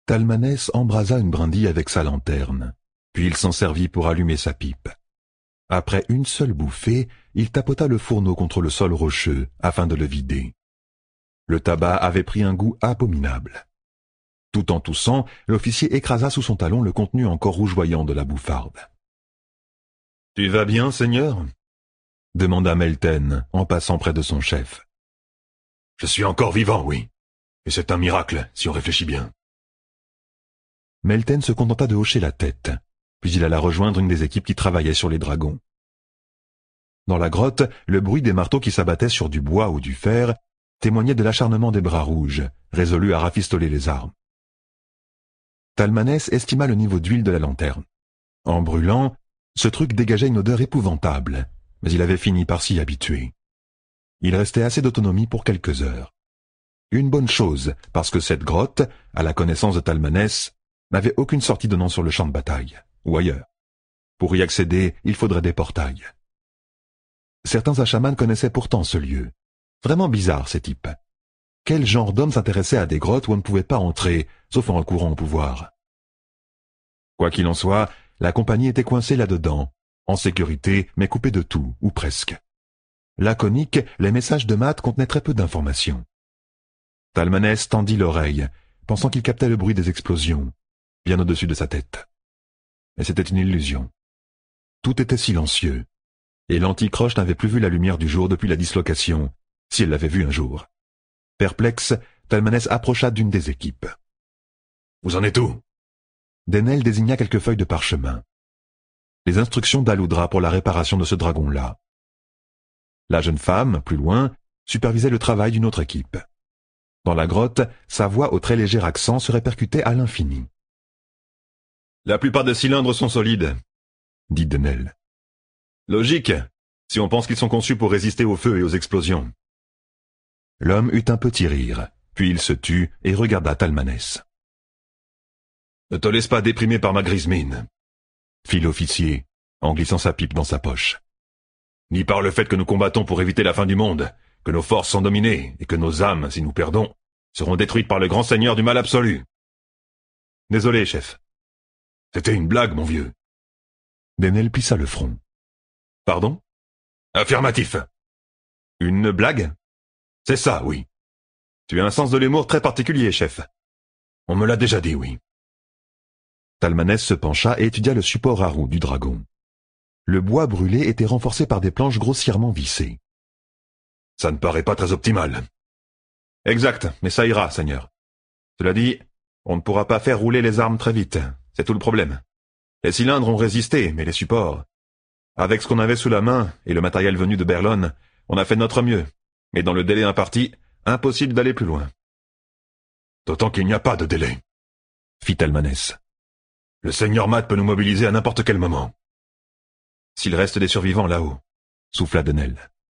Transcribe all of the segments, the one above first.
Thalmanès embrasa une brindille avec sa lanterne, puis il s'en servit pour allumer sa pipe. Après une seule bouffée, il tapota le fourneau contre le sol rocheux afin de le vider. Le tabac avait pris un goût abominable. Tout en toussant, l'officier écrasa sous son talon le contenu encore rougeoyant de la bouffarde. « Tu vas bien, Seigneur ?» demanda Melten en passant près de son chef. « Je suis encore vivant, oui. Et c'est un miracle, si on réfléchit bien. » Melten se contenta de hocher la tête, puis il alla rejoindre une des équipes qui travaillait sur les dragons. Dans la grotte, le bruit des marteaux qui s'abattaient sur du bois ou du fer témoignait de l'acharnement des bras rouges, résolus à rafistoler les armes. Thalmanès estima le niveau d'huile de la lanterne. En brûlant, ce truc dégageait une odeur épouvantable, mais il avait fini par s'y habituer. Il restait assez d'autonomie pour quelques heures. Une bonne chose, parce que cette grotte, à la connaissance de Thalmanès, n'avait aucune sortie donnant sur le champ de bataille, ou ailleurs. Pour y accéder, il faudrait des portails. Certains achamans connaissaient pourtant ce lieu. Vraiment bizarre, ces types. Quel genre d'homme s'intéressait à des grottes où on ne pouvait pas entrer, sauf en recourant au pouvoir? Quoi qu'il en soit, la compagnie était coincée là-dedans, en sécurité, mais coupée de tout, ou presque. Laconique, les messages de Matt contenaient très peu d'informations. Thalmanès tendit l'oreille, pensant qu'il captait le bruit des explosions, bien au-dessus de sa tête. Mais c'était une illusion. Tout était silencieux, et l'anticroche n'avait plus vu la lumière du jour depuis la dislocation, si elle l'avait vue un jour. Perplexe, Thalmanès approcha d'une des équipes. « Vous en êtes où ?» Denel désigna quelques feuilles de parchemin. Les instructions d'Aloudra pour la réparation de ce dragon-là. La jeune femme, plus loin, supervisait le travail d'une autre équipe. Dans la grotte, sa voix au très léger accent se répercutait à l'infini. « La plupart des cylindres sont solides, » dit Denel. « Logique, si on pense qu'ils sont conçus pour résister au feu et aux explosions. » L'homme eut un petit rire, puis il se tut et regarda Thalmanès. « Ne te laisse pas déprimer par ma grise mine, » fit l'officier, en glissant sa pipe dans sa poche. « Ni par le fait que nous combattons pour éviter la fin du monde, que nos forces sont dominées et que nos âmes, si nous perdons, seront détruites par le grand seigneur du mal absolu. » « Désolé, chef. »« C'était une blague, mon vieux. » Denel plissa le front. « Pardon ?»« Affirmatif. »« Une blague ?»« C'est ça, oui. »« Tu as un sens de l'humour très particulier, chef. »« On me l'a déjà dit, oui. » Thalmanès se pencha et étudia le support à roues du dragon. Le bois brûlé était renforcé par des planches grossièrement vissées. « Ça ne paraît pas très optimal. »« Exact, mais ça ira, seigneur. Cela dit, on ne pourra pas faire rouler les armes très vite, c'est tout le problème. Les cylindres ont résisté, mais les supports... Avec ce qu'on avait sous la main et le matériel venu de Berlon, on a fait de notre mieux, mais dans le délai imparti, impossible d'aller plus loin. »« D'autant qu'il n'y a pas de délai, » fit Thalmanès. « Le seigneur Matt peut nous mobiliser à n'importe quel moment. »« S'il reste des survivants là-haut, » souffla Denel.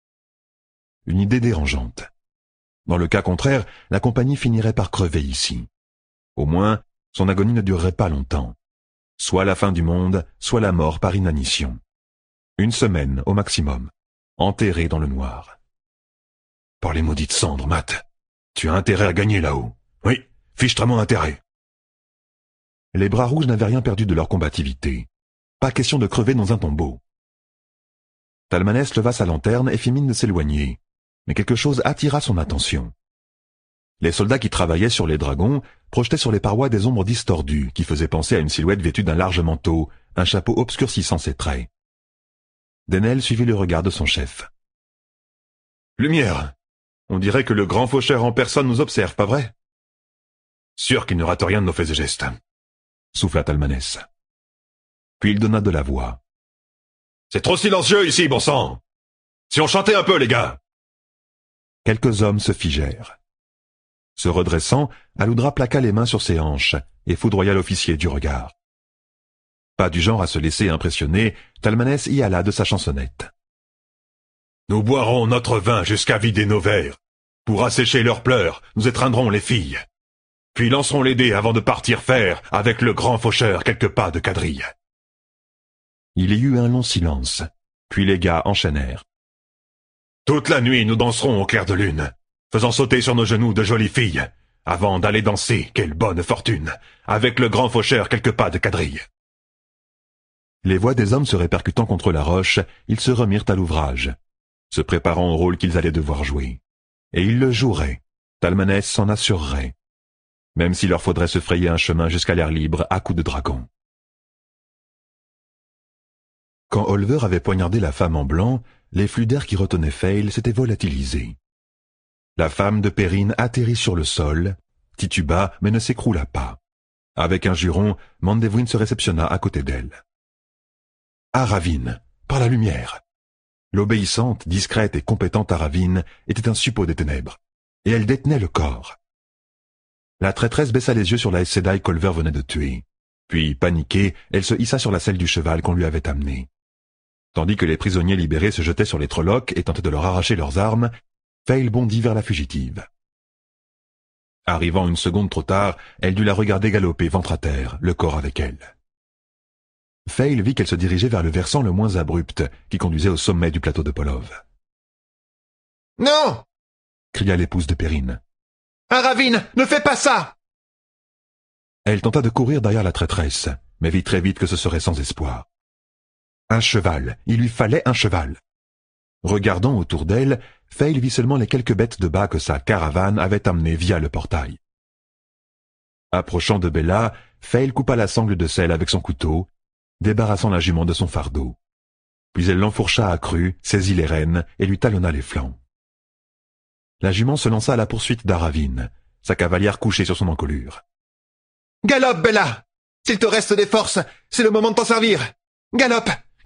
Une idée dérangeante. Dans le cas contraire, la compagnie finirait par crever ici. Au moins, son agonie ne durerait pas longtemps. Soit la fin du monde, soit la mort par inanition. Une semaine au maximum, enterré dans le noir. « Par les maudites cendres, Matt, tu as intérêt à gagner là-haut. Oui, fichtrement intérêt. » Les bras rouges n'avaient rien perdu de leur combativité. Pas question de crever dans un tombeau. Thalmanès leva sa lanterne et fit mine de s'éloigner, mais quelque chose attira son attention. Les soldats qui travaillaient sur les dragons projetaient sur les parois des ombres distordues qui faisaient penser à une silhouette vêtue d'un large manteau, un chapeau obscurcissant ses traits. Denel suivit le regard de son chef. « Lumière! On dirait que le grand faucheur en personne nous observe, pas vrai? »« Sûr qu'il ne rate rien de nos faits et gestes, » souffla Thalmanès. Puis il donna de la voix. « C'est trop silencieux ici, bon sang! Si on chantait un peu, les gars !» Quelques hommes se figèrent. Se redressant, Aloudra plaqua les mains sur ses hanches et foudroya l'officier du regard. Pas du genre à se laisser impressionner, Thalmanès y alla de sa chansonnette. « Nous boirons notre vin jusqu'à vider nos verres. Pour assécher leurs pleurs, nous étreindrons les filles. Puis lancerons les dés avant de partir faire, avec le grand faucheur, quelques pas de quadrille. » Il y eut un long silence, puis les gars enchaînèrent. « Toute la nuit, nous danserons au clair de lune, faisant sauter sur nos genoux de jolies filles, avant d'aller danser, quelle bonne fortune, avec le grand faucheur quelques pas de quadrille. Les voix des hommes se répercutant contre la roche, ils se remirent à l'ouvrage, se préparant au rôle qu'ils allaient devoir jouer. Et ils le joueraient, Thalmanès s'en assurerait, même s'il leur faudrait se frayer un chemin jusqu'à l'air libre à coups de dragon. Quand Olver avait poignardé la femme en blanc, les flux d'air qui retenaient Fail s'étaient volatilisés. La femme de Perrine atterrit sur le sol, tituba mais ne s'écroula pas. Avec un juron, Mandevouin se réceptionna à côté d'elle. Aravine, par la lumière. L'obéissante, discrète et compétente Aravine était un suppôt des ténèbres, et elle détenait le corps. La traîtresse baissa les yeux sur la Aes Sedai qu'Olver venait de tuer. Puis, paniquée, elle se hissa sur la selle du cheval qu'on lui avait amené. Tandis que les prisonniers libérés se jetaient sur les Trollocs et tentaient de leur arracher leurs armes, Fail bondit vers la fugitive. Arrivant une seconde trop tard, elle dut la regarder galoper ventre à terre, le corps avec elle. Fail vit qu'elle se dirigeait vers le versant le moins abrupt, qui conduisait au sommet du plateau de Polov. « Non !» cria l'épouse de Perrine. « Aravine, ne fais pas ça !» Elle tenta de courir derrière la traîtresse, mais vit très vite que ce serait sans espoir. Un cheval, il lui fallait un cheval. Regardant autour d'elle, Fail vit seulement les quelques bêtes de bas que sa caravane avait amenées via le portail. Approchant de Bella, Fail coupa la sangle de selle avec son couteau, débarrassant la jument de son fardeau. Puis elle l'enfourcha à cru, saisit les rênes et lui talonna les flancs. La jument se lança à la poursuite d'Aravine, sa cavalière couchée sur son encolure. « Galope, Bella! S'il te reste des forces, c'est le moment de t'en servir! Galope! Galope !»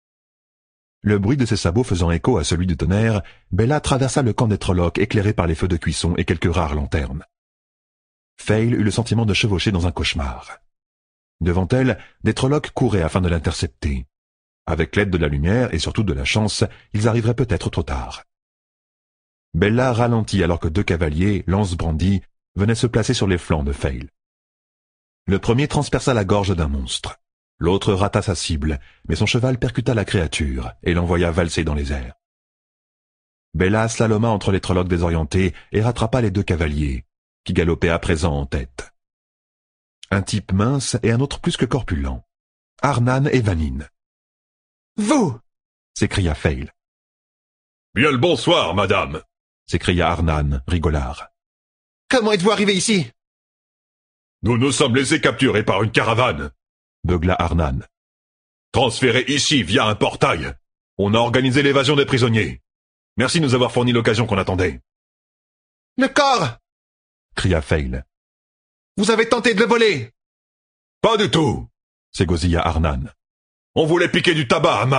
Le bruit de ses sabots faisant écho à celui du tonnerre, Bella traversa le camp des Trollocs éclairé par les feux de cuisson et quelques rares lanternes. Fail eut le sentiment de chevaucher dans un cauchemar. Devant elle, des Trollocs couraient afin de l'intercepter. Avec l'aide de la lumière et surtout de la chance, ils arriveraient peut-être trop tard. Bella ralentit alors que deux cavaliers, lances brandies, venaient se placer sur les flancs de Fail. Le premier transperça la gorge d'un monstre. L'autre rata sa cible, mais son cheval percuta la créature et l'envoya valser dans les airs. Bella slaloma entre les Trollocs désorientés et rattrapa les deux cavaliers, qui galopaient à présent en tête. Un type mince et un autre plus que corpulent. Arnan et Vanine. « Vous !» s'écria Fail. « Bien le bonsoir, madame !» s'écria Arnan, rigolard. « Comment êtes-vous arrivé ici ?»« Nous nous sommes laissés capturer par une caravane. » beugla Arnan. « Transférés ici via un portail. On a organisé l'évasion des prisonniers. Merci de nous avoir fourni l'occasion qu'on attendait. »« Le corps !» cria Fail. « Vous avez tenté de le voler !»« Pas du tout !» s'égosilla Arnan. « On voulait piquer du tabac à Matt. »«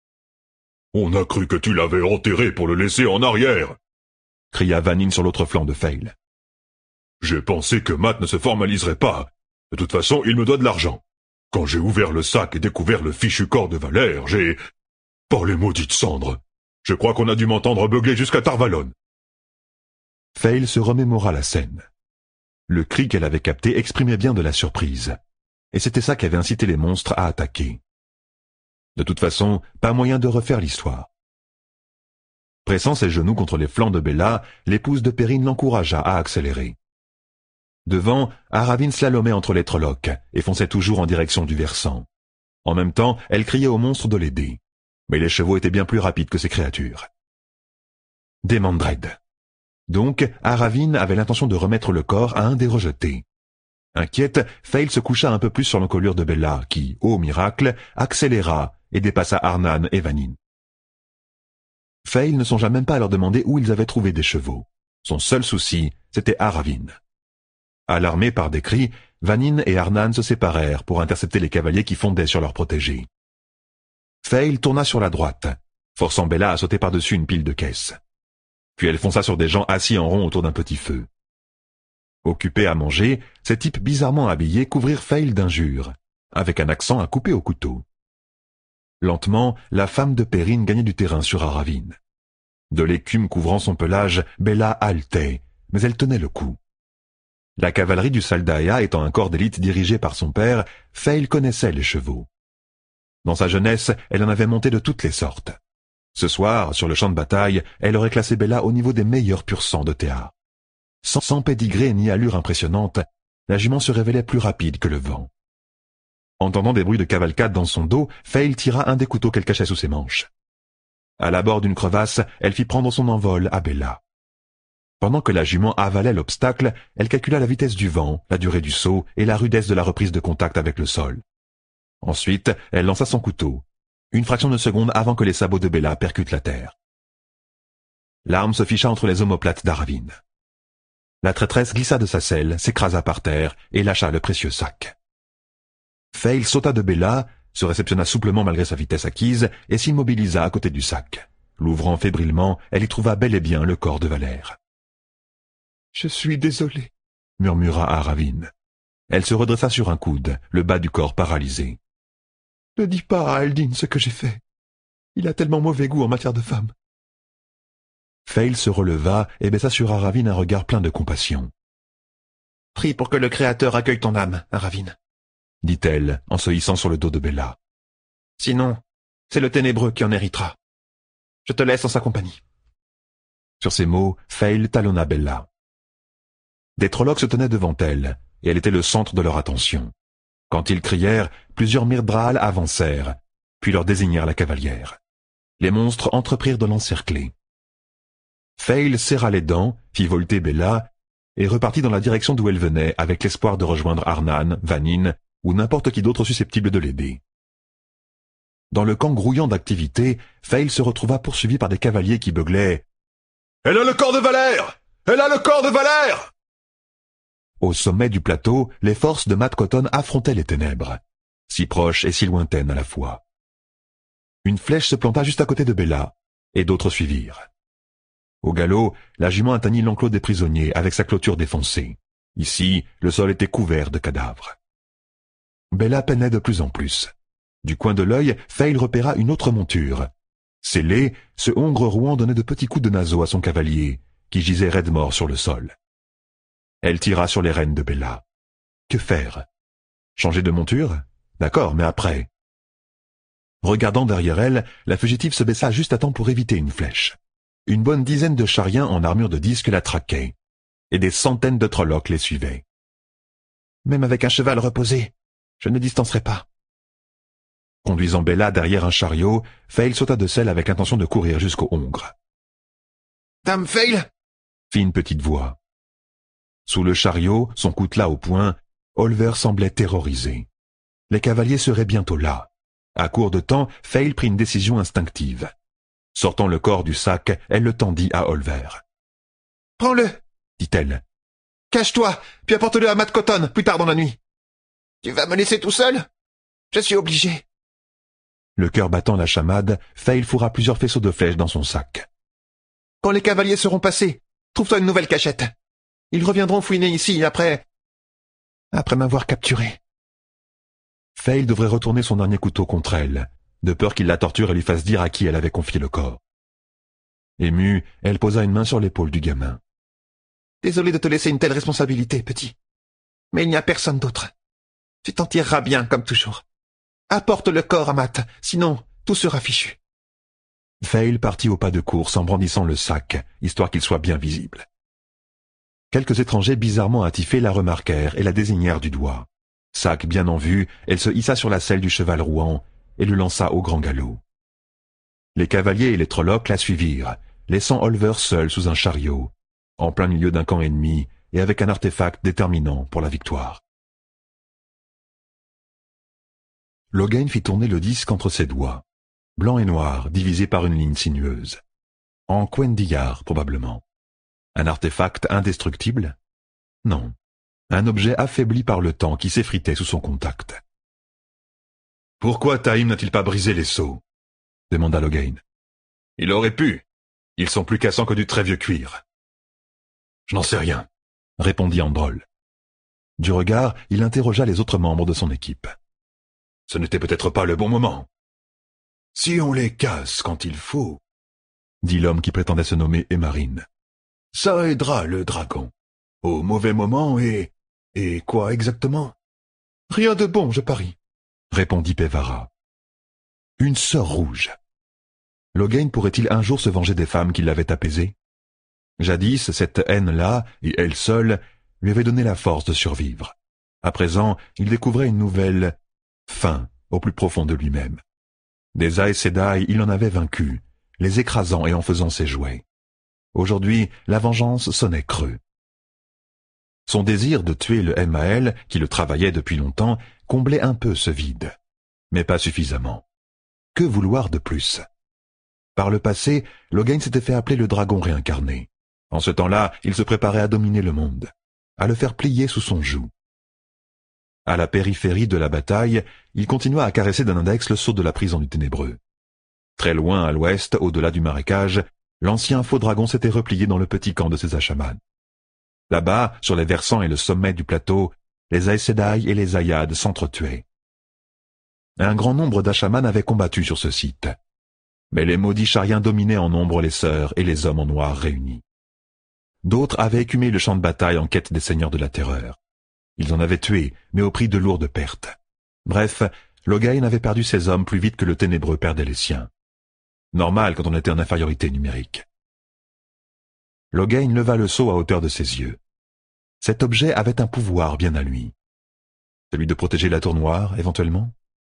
On a cru que tu l'avais enterré pour le laisser en arrière !» cria Vanine sur l'autre flanc de Fail. « J'ai pensé que Matt ne se formaliserait pas. De toute façon, il me doit de l'argent. Quand j'ai ouvert le sac et découvert le fichu corps de Valère, j'ai... Par les maudites cendres. Je crois qu'on a dû m'entendre beugler jusqu'à Tarvalon. » Fail se remémora la scène. Le cri qu'elle avait capté exprimait bien de la surprise. Et c'était ça qui avait incité les monstres à attaquer. De toute façon, pas moyen de refaire l'histoire. Pressant ses genoux contre les flancs de Bella, l'épouse de Perrine l'encouragea à accélérer. Devant, Aravine slalomait entre les Trollocs et fonçait toujours en direction du versant. En même temps, elle criait aux monstres de l'aider. Mais les chevaux étaient bien plus rapides que ces créatures. Des Mandred. Donc, Aravine avait l'intention de remettre le corps à un des rejetés. Inquiète, Fail se coucha un peu plus sur l'encolure de Bella, qui, ô miracle, accéléra et dépassa Arnan et Vanine. Fail ne songea même pas à leur demander où ils avaient trouvé des chevaux. Son seul souci, c'était Aravine. Alarmés par des cris, Vanine et Arnan se séparèrent pour intercepter les cavaliers qui fondaient sur leurs protégés. Fail tourna sur la droite, forçant Bella à sauter par-dessus une pile de caisses. Puis elle fonça sur des gens assis en rond autour d'un petit feu. Occupés à manger, ces types bizarrement habillés couvrirent Fail d'injures, avec un accent à couper au couteau. Lentement, la femme de Perrine gagnait du terrain sur Aravine. De l'écume couvrant son pelage, Bella haletait, mais elle tenait le coup. La cavalerie du Saldaïa étant un corps d'élite dirigé par son père, Fail connaissait les chevaux. Dans sa jeunesse, elle en avait monté de toutes les sortes. Ce soir, sur le champ de bataille, elle aurait classé Bella au niveau des meilleurs pur-sang de Théa. Sans pédigré ni allure impressionnante, la jument se révélait plus rapide que le vent. Entendant des bruits de cavalcade dans son dos, Fail tira un des couteaux qu'elle cachait sous ses manches. À l'abord d'une crevasse, elle fit prendre son envol à Bella. Pendant que la jument avalait l'obstacle, elle calcula la vitesse du vent, la durée du saut et la rudesse de la reprise de contact avec le sol. Ensuite, elle lança son couteau, une fraction de seconde avant que les sabots de Bella percutent la terre. L'arme se ficha entre les omoplates d'Aravin. La traîtresse glissa de sa selle, s'écrasa par terre et lâcha le précieux sac. Fail sauta de Bella, se réceptionna souplement malgré sa vitesse acquise et s'immobilisa à côté du sac. L'ouvrant fébrilement, elle y trouva bel et bien le corps de Valère. « Je suis désolé, » murmura Aravin. Elle se redressa sur un coude, le bas du corps paralysé. « Ne dis pas à Aldin ce que j'ai fait. Il a tellement mauvais goût en matière de femme. » Fail se releva et baissa sur Aravin un regard plein de compassion. « Prie pour que le Créateur accueille ton âme, Aravin, » dit-elle en se hissant sur le dos de Bella. « Sinon, c'est le Ténébreux qui en héritera. Je te laisse en sa compagnie. » Sur ces mots, Fail talonna Bella. Des Trollocs se tenaient devant elle, et elle était le centre de leur attention. Quand ils crièrent, plusieurs Myrddraal avancèrent, puis leur désignèrent la cavalière. Les monstres entreprirent de l'encercler. Fail serra les dents, fit volter Bella, et repartit dans la direction d'où elle venait avec l'espoir de rejoindre Arnan, Vannin, ou n'importe qui d'autre susceptible de l'aider. Dans le camp grouillant d'activité, Fail se retrouva poursuivi par des cavaliers qui beuglaient « Elle a le corps de Valère! Elle a le corps de Valère !» Au sommet du plateau, les forces de Mat Cotton affrontaient les ténèbres, si proches et si lointaines à la fois. Une flèche se planta juste à côté de Bella, et d'autres suivirent. Au galop, la jument atteignit l'enclos des prisonniers avec sa clôture défoncée. Ici, le sol était couvert de cadavres. Bella peinait de plus en plus. Du coin de l'œil, Fail repéra une autre monture. Scellé, ce hongre rouan donnait de petits coups de naseau à son cavalier, qui gisait raide mort sur le sol. Elle tira sur les rênes de Bella. Que faire? Changer de monture? D'accord, mais après? Regardant derrière elle, la fugitive se baissa juste à temps pour éviter une flèche. Une bonne dizaine de chariens en armure de disque la traquaient, et des centaines de Trollocs les suivaient. Même avec un cheval reposé, je ne distancerai pas. Conduisant Bella derrière un chariot, Fail sauta de selle avec intention de courir jusqu'au hongre. « Dame Fail !» fit une petite voix. Sous le chariot, son coutelas au poing, Olver semblait terrorisé. Les cavaliers seraient bientôt là. À court de temps, Fail prit une décision instinctive. Sortant le corps du sac, elle le tendit à Olver. « Prends-le » dit-elle. « Cache-toi, puis apporte-le à Mat Cotton plus tard dans la nuit. »« Tu vas me laisser tout seul ? Je suis obligé. » Le cœur battant la chamade, Fail fourra plusieurs faisceaux de flèches dans son sac. « Quand les cavaliers seront passés, trouve-toi une nouvelle cachette. Ils reviendront fouiner ici après m'avoir capturé. » Fail devrait retourner son dernier couteau contre elle, de peur qu'il la torture et lui fasse dire à qui elle avait confié le corps. Émue, elle posa une main sur l'épaule du gamin. « Désolé de te laisser une telle responsabilité, petit. Mais il n'y a personne d'autre. Tu t'en tireras bien, comme toujours. Apporte le corps à Mat, sinon tout sera fichu. » Fail partit au pas de course en brandissant le sac, histoire qu'il soit bien visible. Quelques étrangers bizarrement attifés la remarquèrent et la désignèrent du doigt. Sac bien en vue, elle se hissa sur la selle du cheval rouan et le lança au grand galop. Les cavaliers et les Trollocs la suivirent, laissant Olver seul sous un chariot, en plein milieu d'un camp ennemi et avec un artefact déterminant pour la victoire. Logain fit tourner le disque entre ses doigts, blanc et noir, divisé par une ligne sinueuse. En Quendiyar, probablement. Un artefact indestructible? Non. Un objet affaibli par le temps qui s'effritait sous son contact. « Pourquoi Taïm n'a-t-il pas brisé les sceaux ?» demanda Logain. « Il aurait pu. Ils sont plus cassants que du très vieux cuir. »« Je n'en sais rien, » répondit Androl. Du regard, il interrogea les autres membres de son équipe. « Ce n'était peut-être pas le bon moment. »« Si on les casse quand il faut, » dit l'homme qui prétendait se nommer Emarine. « Ça aidera le dragon. Au mauvais moment et quoi exactement ?»« Rien de bon, je parie, » répondit Pevara. « Une sœur rouge. Logain pourrait-il un jour se venger des femmes qui l'avaient apaisé ? Jadis, cette haine-là, et elle seule, lui avait donné la force de survivre. À présent, il découvrait une nouvelle faim au plus profond de lui-même. Des Aes Sedai, il en avait vaincu, les écrasant et en faisant ses jouets. Aujourd'hui, la vengeance sonnait creux. Son désir de tuer le Elmael, qui le travaillait depuis longtemps, comblait un peu ce vide, mais pas suffisamment. Que vouloir de plus? Par le passé, Logain s'était fait appeler le dragon réincarné. En ce temps-là, il se préparait à dominer le monde, à le faire plier sous son joug. À la périphérie de la bataille, il continua à caresser d'un index le sceau de la prison du Ténébreux. Très loin à l'ouest, au-delà du marécage, l'ancien faux dragon s'était replié dans le petit camp de ses Asha'man. Là-bas, sur les versants et le sommet du plateau, les Aes Sedai et les Ayad s'entretuaient. Un grand nombre d'Asha'man avaient combattu sur ce site. Mais les maudits Shariens dominaient en nombre les sœurs et les hommes en noir réunis. D'autres avaient écumé le champ de bataille en quête des seigneurs de la terreur. Ils en avaient tué, mais au prix de lourdes pertes. Bref, Logain avait perdu ses hommes plus vite que le Ténébreux perdait les siens. Normal quand on était en infériorité numérique. Logain leva le sceau à hauteur de ses yeux. Cet objet avait un pouvoir bien à lui. Celui de protéger la tour noire, éventuellement?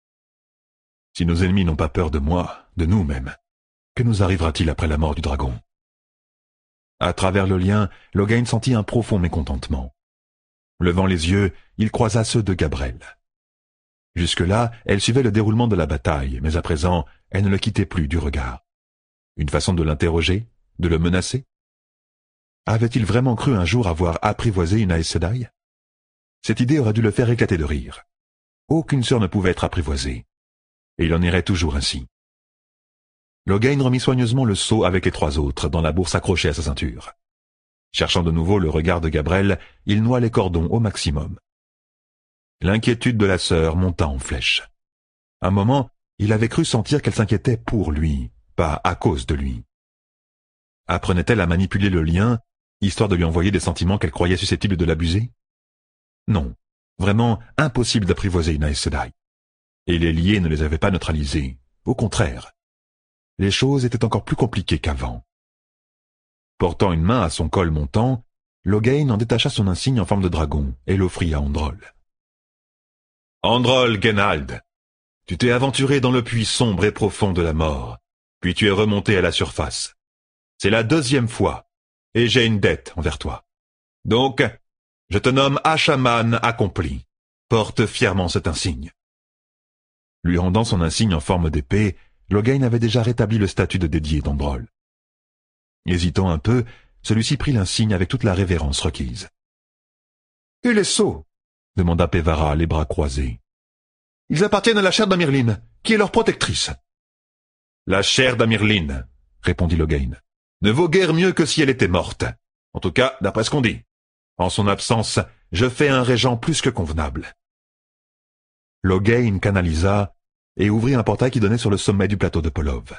Si nos ennemis n'ont pas peur de moi, de nous même, que nous arrivera-t-il après la mort du dragon? À travers le lien, Logain sentit un profond mécontentement. Levant les yeux, il croisa ceux de Gabrelle. Jusque-là, elle suivait le déroulement de la bataille, mais à présent, elle ne le quittait plus du regard. Une façon de l'interroger, de le menacer? Avait-il vraiment cru un jour avoir apprivoisé une Aes Sedai? Cette idée aurait dû le faire éclater de rire. Aucune sœur ne pouvait être apprivoisée. Et il en irait toujours ainsi. Logain remit soigneusement le sceau avec les 3 autres dans la bourse accrochée à sa ceinture. Cherchant de nouveau le regard de Gabrelle, il noua les cordons au maximum. L'inquiétude de la sœur monta en flèche. Un moment, il avait cru sentir qu'elle s'inquiétait pour lui, pas à cause de lui. Apprenait-elle à manipuler le lien, histoire de lui envoyer des sentiments qu'elle croyait susceptibles de l'abuser? Non, vraiment impossible d'apprivoiser une Aes Sedai. Et les liés ne les avaient pas neutralisés, au contraire. Les choses étaient encore plus compliquées qu'avant. Portant une main à son col montant, Logain en détacha son insigne en forme de dragon et l'offrit à Androl. « Androl Genald, tu t'es aventuré dans le puits sombre et profond de la mort, puis tu es remonté à la surface. C'est la 2e fois, et j'ai une dette envers toi. Donc, je te nomme Asha'man accompli. Porte fièrement cet insigne. » Lui rendant son insigne en forme d'épée, Logain avait déjà rétabli le statut de dédié d'Androl. Hésitant un peu, celui-ci prit l'insigne avec toute la révérence requise. « Et les sceaux ?» demanda Pévara, les bras croisés. « Ils appartiennent à la chair d'Amirline, qui est leur protectrice. »« La chair d'Amirline, » répondit Logain, « ne vaut guère mieux que si elle était morte. En tout cas, d'après ce qu'on dit. En son absence, je fais un régent plus que convenable. » Logain canalisa et ouvrit un portail qui donnait sur le sommet du plateau de Polov.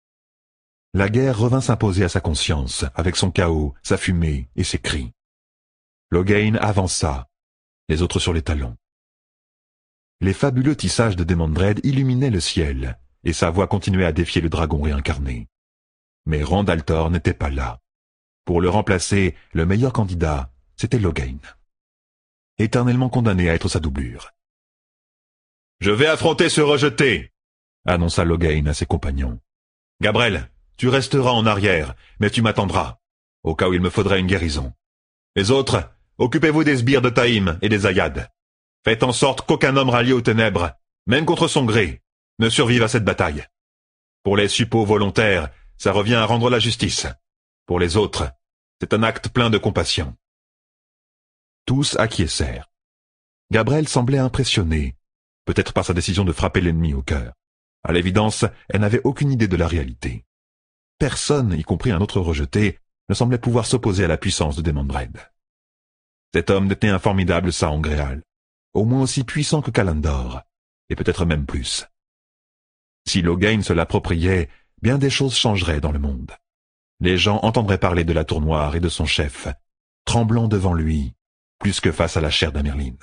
La guerre revint s'imposer à sa conscience, avec son chaos, sa fumée et ses cris. Logain avança, les autres sur les talons. Les fabuleux tissages de Demandred illuminaient le ciel, et sa voix continuait à défier le dragon réincarné. Mais Randaltor n'était pas là. Pour le remplacer, le meilleur candidat, c'était Logain. Éternellement condamné à être sa doublure. « Je vais affronter ce rejeté !» annonça Logain à ses compagnons. « Gabrelle, tu resteras en arrière, mais tu m'attendras, au cas où il me faudrait une guérison. Les autres, occupez-vous des sbires de Taïm et des Ayad. Faites en sorte qu'aucun homme rallié aux ténèbres, même contre son gré, ne survive à cette bataille. Pour les suppôts volontaires, ça revient à rendre la justice. Pour les autres, c'est un acte plein de compassion. » Tous acquiescèrent. Gabrelle semblait impressionnée, peut-être par sa décision de frapper l'ennemi au cœur. À l'évidence, elle n'avait aucune idée de la réalité. Personne, y compris un autre rejeté, ne semblait pouvoir s'opposer à la puissance de Demandred. Cet homme était un formidable Sangreal, au moins aussi puissant que Kalandor, et peut-être même plus. Si Logain se l'appropriait, bien des choses changeraient dans le monde. Les gens entendraient parler de la tour noire et de son chef, tremblant devant lui, plus que face à la chair d'Amirline.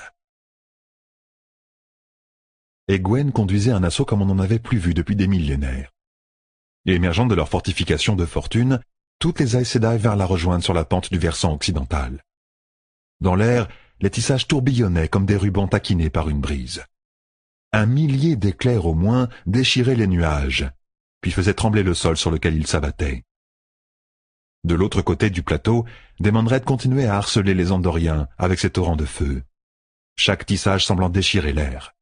Egwene conduisait un assaut comme on n'en avait plus vu depuis des millénaires. Émergeant de leur fortification de fortune, toutes les Aes Sedai vinrent la rejoindre sur la pente du versant occidental. Dans l'air, les tissages tourbillonnaient comme des rubans taquinés par une brise. 1 millier d'éclairs au moins déchiraient les nuages, puis faisaient trembler le sol sur lequel ils s'abattaient. De l'autre côté du plateau, des Manred continuaient à harceler les Andoriens avec ces torrents de feu, chaque tissage semblant déchirer l'air.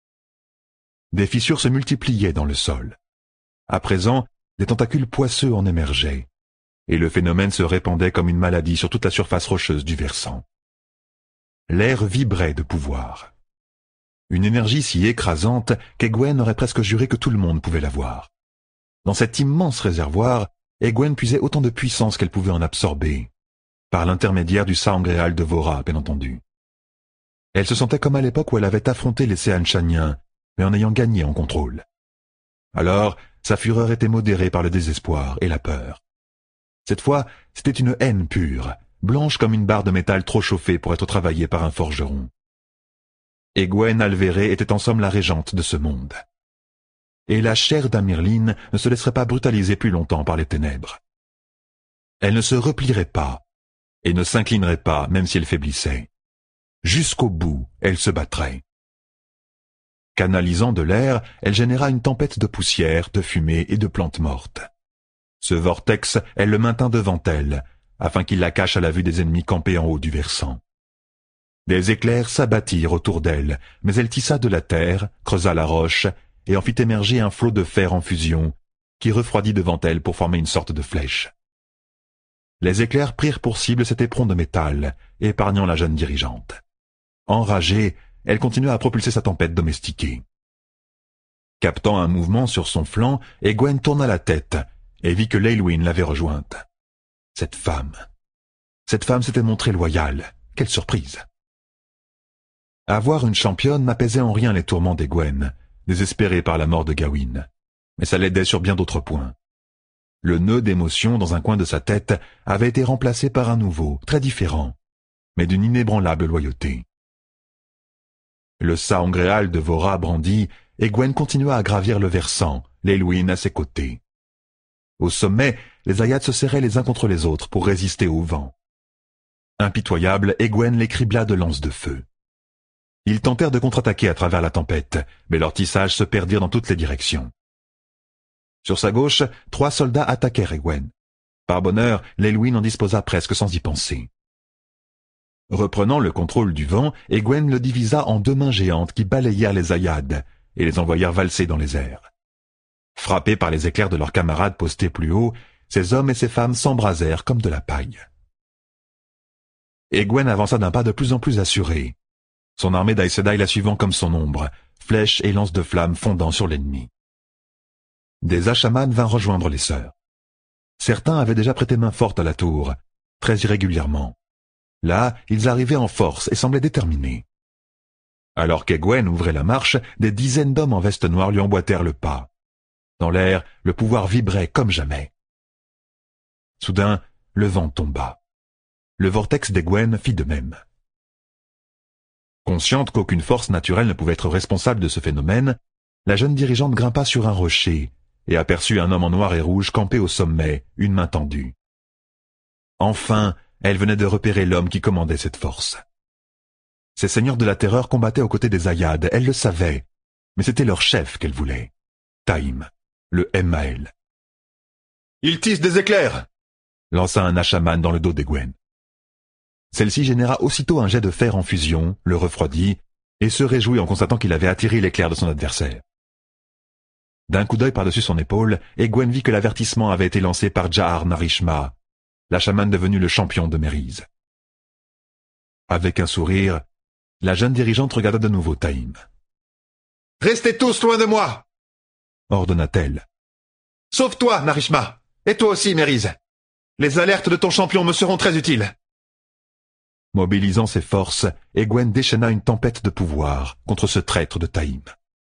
Des fissures se multipliaient dans le sol. À présent, des tentacules poisseux en émergeaient, et le phénomène se répandait comme une maladie sur toute la surface rocheuse du versant. L'air vibrait de pouvoir. Une énergie si écrasante qu'Egwene aurait presque juré que tout le monde pouvait la voir. Dans cet immense réservoir, Egwene puisait autant de puissance qu'elle pouvait en absorber, par l'intermédiaire du Sangreal de Vora, bien entendu. Elle se sentait comme à l'époque où elle avait affronté les Seanchaniens, mais en ayant gagné en contrôle. Alors, sa fureur était modérée par le désespoir et la peur. Cette fois, c'était une haine pure, blanche comme une barre de métal trop chauffée pour être travaillée par un forgeron. Egwene Alvéré était en somme la régente de ce monde. Et la chair d'Amirline ne se laisserait pas brutaliser plus longtemps par les ténèbres. Elle ne se replierait pas, et ne s'inclinerait pas même si elle faiblissait. Jusqu'au bout, elle se battrait. Canalisant de l'air, elle généra une tempête de poussière, de fumée et de plantes mortes. Ce vortex, elle le maintint devant elle, afin qu'il la cache à la vue des ennemis campés en haut du versant. Des éclairs s'abattirent autour d'elle, mais elle tissa de la terre, creusa la roche, et en fit émerger un flot de fer en fusion, qui refroidit devant elle pour former une sorte de flèche. Les éclairs prirent pour cible cet éperon de métal, épargnant la jeune dirigeante. Enragée, elle continua à propulser sa tempête domestiquée. Captant un mouvement sur son flanc, Egwene tourna la tête, et vit que l'Aelwyn l'avait rejointe. Cette femme s'était montrée loyale. Quelle surprise! Avoir une championne n'apaisait en rien les tourments d'Egwene, désespérée par la mort de Gawain, mais ça l'aidait sur bien d'autres points. Le nœud d'émotion dans un coin de sa tête avait été remplacé par un nouveau, très différent, mais d'une inébranlable loyauté. Le Sangreal de Vora brandi, Egwene continua à gravir le versant, l'Aelwyn à ses côtés. Au sommet, les Ayats se serraient les uns contre les autres pour résister au vent. Impitoyable, Egwene les cribla de lances de feu. Ils tentèrent de contre-attaquer à travers la tempête, mais leurs tissages se perdirent dans toutes les directions. Sur sa gauche, 3 soldats attaquèrent Egwene. Par bonheur, l'Aelwyn en disposa presque sans y penser. Reprenant le contrôle du vent, Egwene le divisa en 2 mains géantes qui balayèrent les Ayades et les envoyèrent valser dans les airs. Frappés par les éclairs de leurs camarades postés plus haut, ces hommes et ces femmes s'embrasèrent comme de la paille. Egwene avança d'un pas de plus en plus assuré, son armée d'Aes Sedai la suivant comme son ombre, flèches et lances de flammes fondant sur l'ennemi. Des Ashaman vinrent rejoindre les sœurs. Certains avaient déjà prêté main forte à la tour, très irrégulièrement. Là, ils arrivaient en force et semblaient déterminés. Alors qu'Egwene ouvrait la marche, des dizaines d'hommes en veste noire lui emboîtèrent le pas. Dans l'air, le pouvoir vibrait comme jamais. Soudain, le vent tomba. Le vortex d'Egwene fit de même. Consciente qu'aucune force naturelle ne pouvait être responsable de ce phénomène, la jeune dirigeante grimpa sur un rocher et aperçut un homme en noir et rouge campé au sommet, une main tendue. Enfin, elle venait de repérer l'homme qui commandait cette force. Ces seigneurs de la terreur combattaient aux côtés des Ayades, elle le savait, mais c'était leur chef qu'elle voulait, Taïm, le Emmael. « Il tisse des éclairs !» lança un Ashaman dans le dos d'Egwene. Celle-ci généra aussitôt un jet de fer en fusion, le refroidit, et se réjouit en constatant qu'il avait attiré l'éclair de son adversaire. D'un coup d'œil par-dessus son épaule, Egwene vit que l'avertissement avait été lancé par Jahar Narishma, l'Ashaman devenu le champion de Mériz. Avec un sourire, la jeune dirigeante regarda de nouveau Taïm. « Restez tous loin de moi !» ordonna-t-elle. « Sauve-toi, Narishma, et toi aussi, Mériz. Les alertes de ton champion me seront très utiles. » Mobilisant ses forces, Egwene déchaîna une tempête de pouvoir contre ce traître de Taïm.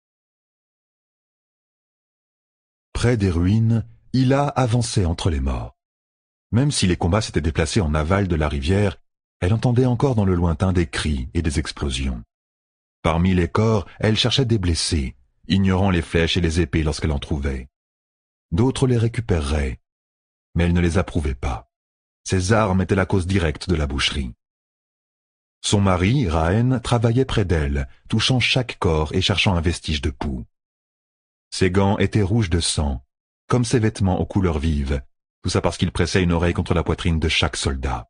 Près des ruines, Ila avançait entre les morts. Même si les combats s'étaient déplacés en aval de la rivière, elle entendait encore dans le lointain des cris et des explosions. Parmi les corps, elle cherchait des blessés, ignorant les flèches et les épées lorsqu'elle en trouvait. D'autres les récupéreraient, mais elle ne les approuvait pas. Ces armes étaient la cause directe de la boucherie. Son mari, Raen, travaillait près d'elle, touchant chaque corps et cherchant un vestige de pouls. Ses gants étaient rouges de sang, comme ses vêtements aux couleurs vives, tout ça parce qu'il pressait une oreille contre la poitrine de chaque soldat.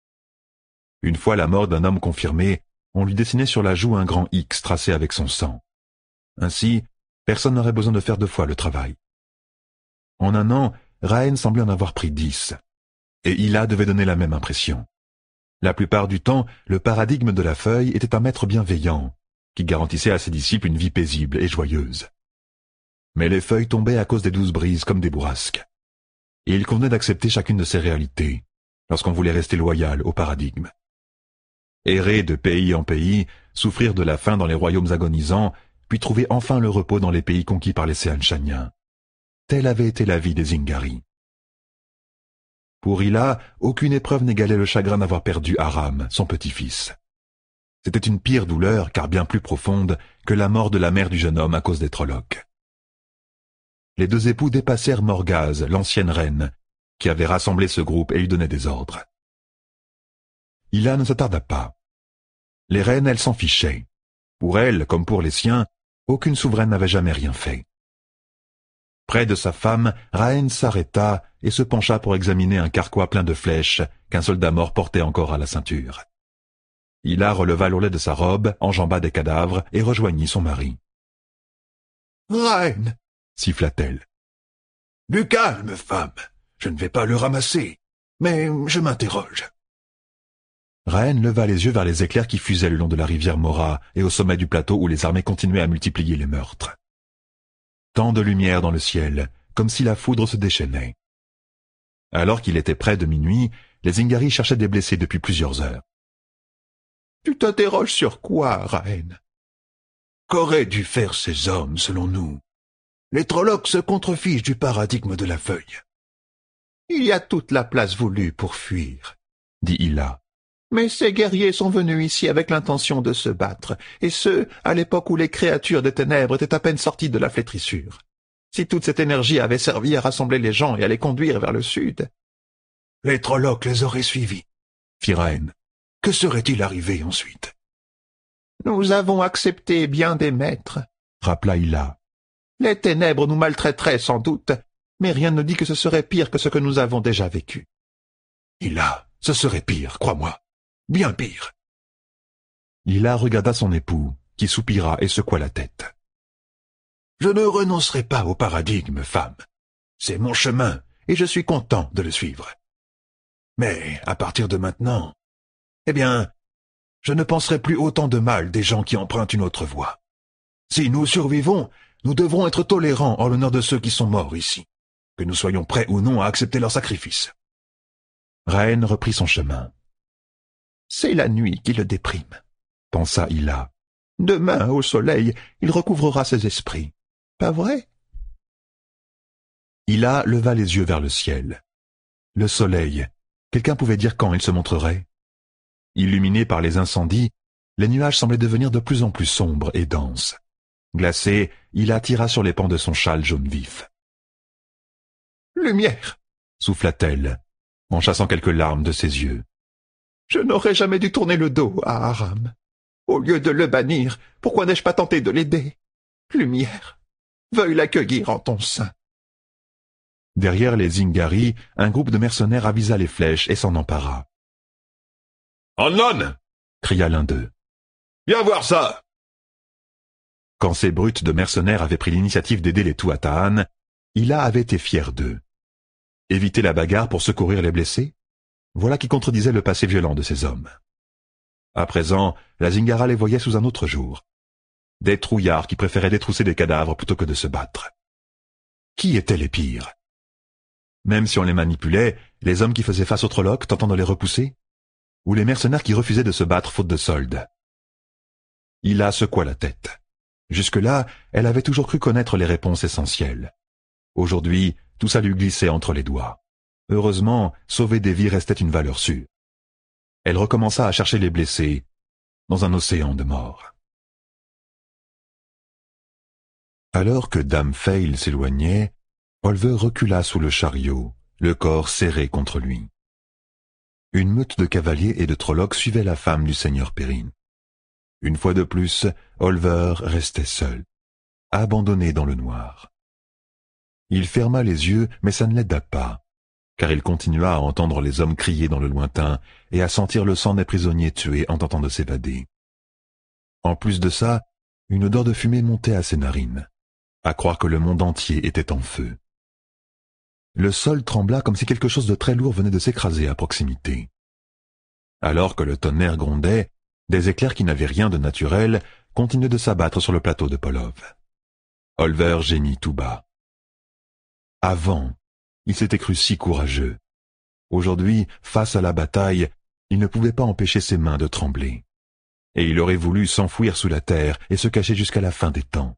Une fois la mort d'un homme confirmée, on lui dessinait sur la joue un grand X tracé avec son sang. Ainsi, personne n'aurait besoin de faire deux fois le travail. En un an, Raen semblait en avoir pris 10, et Ila devait donner la même impression. La plupart du temps, le paradigme de la feuille était un maître bienveillant, qui garantissait à ses disciples une vie paisible et joyeuse. Mais les feuilles tombaient à cause des 12 brises comme des bourrasques. Et il convenait d'accepter chacune de ces réalités, lorsqu'on voulait rester loyal au paradigme. Errer de pays en pays, souffrir de la faim dans les royaumes agonisants, puis trouver enfin le repos dans les pays conquis par les Seanchaniens. Telle avait été la vie des Zingari. Pour Ila, aucune épreuve n'égalait le chagrin d'avoir perdu Aram, son petit-fils. C'était une pire douleur, car bien plus profonde, que la mort de la mère du jeune homme à cause des Trollocs. Les deux époux dépassèrent Morgase, l'ancienne reine, qui avait rassemblé ce groupe et lui donnait des ordres. Ila ne s'attarda pas. Les reines, elles s'en fichaient. Pour elle, comme pour les siens, aucune souveraine n'avait jamais rien fait. Près de sa femme, Raen s'arrêta et se pencha pour examiner un carquois plein de flèches qu'un soldat mort portait encore à la ceinture. Ila releva l'ourlet de sa robe, enjamba des cadavres et rejoignit son mari. « Raen !» siffla-t-elle. « Du calme, femme. Je ne vais pas le ramasser. Mais je m'interroge. » Raen leva les yeux vers les éclairs qui fusaient le long de la rivière Mora et au sommet du plateau où les armées continuaient à multiplier les meurtres. Tant de lumière dans le ciel, comme si la foudre se déchaînait. Alors qu'il était près de minuit, les Zingari cherchaient des blessés depuis plusieurs heures. « Tu t'interroges sur quoi, Raen ?» Qu'auraient dû faire ces hommes, selon nous? Les Trollocs se contrefichent du paradigme de la feuille. « Il y a toute la place voulue pour fuir, » dit Ila. « Mais ces guerriers sont venus ici avec l'intention de se battre, et ce, à l'époque où les créatures des ténèbres étaient à peine sorties de la flétrissure. Si toute cette énergie avait servi à rassembler les gens et à les conduire vers le sud... »« Les Trollocs les auraient suivis, » fit Raen. « Que serait-il arrivé ensuite ?»« Nous avons accepté bien des maîtres, » rappela Ila. « Les ténèbres nous maltraiteraient sans doute, mais rien ne dit que ce serait pire que ce que nous avons déjà vécu. »« Ila, ce serait pire, crois-moi. Bien pire. » Ila regarda son époux, qui soupira et secoua la tête. « Je ne renoncerai pas au paradigme, femme. C'est mon chemin, et je suis content de le suivre. Mais, à partir de maintenant, eh bien, je ne penserai plus autant de mal des gens qui empruntent une autre voie. Si nous survivons, nous devrons être tolérants en l'honneur de ceux qui sont morts ici, que nous soyons prêts ou non à accepter leur sacrifice. » Raen reprit son chemin. « C'est la nuit qui le déprime, » pensa Ila. « Demain, au soleil, il recouvrera ses esprits. Pas vrai ?» Ila leva les yeux vers le ciel. Le soleil, quelqu'un pouvait dire quand il se montrerait? Illuminé par les incendies, les nuages semblaient devenir de plus en plus sombres et denses. Glacé, Ila tira sur les pans de son châle jaune vif. « Lumière !» souffla-t-elle, en chassant quelques larmes de ses yeux. Je n'aurais jamais dû tourner le dos à Aram. Au lieu de le bannir, pourquoi n'ai-je pas tenté de l'aider? Lumière, veuille l'accueillir en ton sein. » Derrière les Zingari, un groupe de mercenaires avisa les flèches et s'en empara. « Anlan !» cria l'un d'eux. « Viens voir ça !» Quand ces brutes de mercenaires avaient pris l'initiative d'aider les Tuata'an, Ila avait été fier d'eux. Éviter la bagarre pour secourir les blessés? Voilà qui contredisait le passé violent de ces hommes. À présent, la Zingara les voyait sous un autre jour. Des trouillards qui préféraient détrousser des cadavres plutôt que de se battre. Qui étaient les pires? Même si on les manipulait, les hommes qui faisaient face aux Trollocs tentant de les repousser? Ou les mercenaires qui refusaient de se battre faute de solde? Ila secoua la tête. Jusque-là, elle avait toujours cru connaître les réponses essentielles. Aujourd'hui, tout ça lui glissait entre les doigts. Heureusement, sauver des vies restait une valeur sûre. Elle recommença à chercher les blessés dans un océan de morts. Alors que Dame Fail s'éloignait, Olve recula sous le chariot, le corps serré contre lui. Une meute de cavaliers et de Trollocs suivait la femme du seigneur Perrine. Une fois de plus, Olver restait seul, abandonné dans le noir. Il ferma les yeux, mais ça ne l'aida pas, car il continua à entendre les hommes crier dans le lointain et à sentir le sang des prisonniers tués en tentant de s'évader. En plus de ça, une odeur de fumée montait à ses narines, à croire que le monde entier était en feu. Le sol trembla comme si quelque chose de très lourd venait de s'écraser à proximité. Alors que le tonnerre grondait, des éclairs qui n'avaient rien de naturel continuaient de s'abattre sur le plateau de Polov. Olver gémit tout bas. Avant, il s'était cru si courageux. Aujourd'hui, face à la bataille, il ne pouvait pas empêcher ses mains de trembler. Et il aurait voulu s'enfouir sous la terre et se cacher jusqu'à la fin des temps.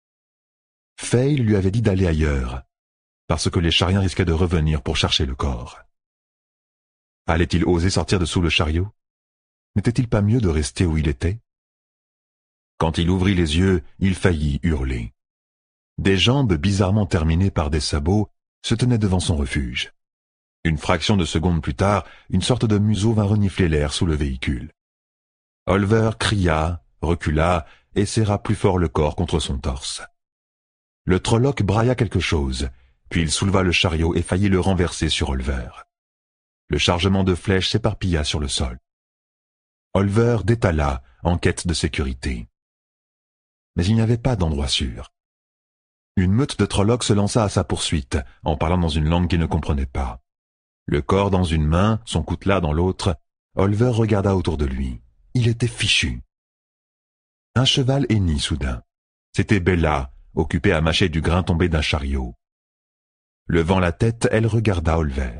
Faye lui avait dit d'aller ailleurs, parce que les Shariens risquaient de revenir pour chercher le corps. Allait-il oser sortir de sous le chariot? N'était-il pas mieux de rester où il était? Quand il ouvrit les yeux, il faillit hurler. Des jambes bizarrement terminées par des sabots se tenaient devant son refuge. Une fraction de seconde plus tard, une sorte de museau vint renifler l'air sous le véhicule. Olver cria, recula et serra plus fort le corps contre son torse. Le Trolloc brailla quelque chose, puis il souleva le chariot et faillit le renverser sur Olver. Le chargement de flèches s'éparpilla sur le sol. Olver détala en quête de sécurité. Mais il n'y avait pas d'endroit sûr. Une meute de Trollocs se lança à sa poursuite, en parlant dans une langue qu'il ne comprenait pas. Le corps dans une main, son coutelas dans l'autre, Olver regarda autour de lui. Il était fichu. Un cheval hennit soudain. C'était Bella, occupée à mâcher du grain tombé d'un chariot. Levant la tête, elle regarda Olver.